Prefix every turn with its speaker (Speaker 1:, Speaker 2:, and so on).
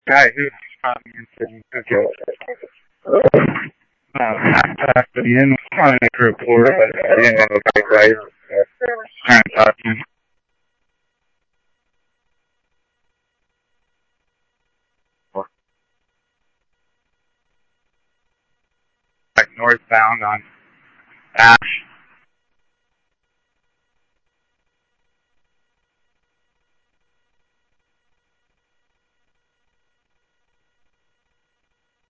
Speaker 1: guy who's probably in after the end was trying to make a report, but I didn't have a bike ride. Trying to talk to him. Like northbound on Ash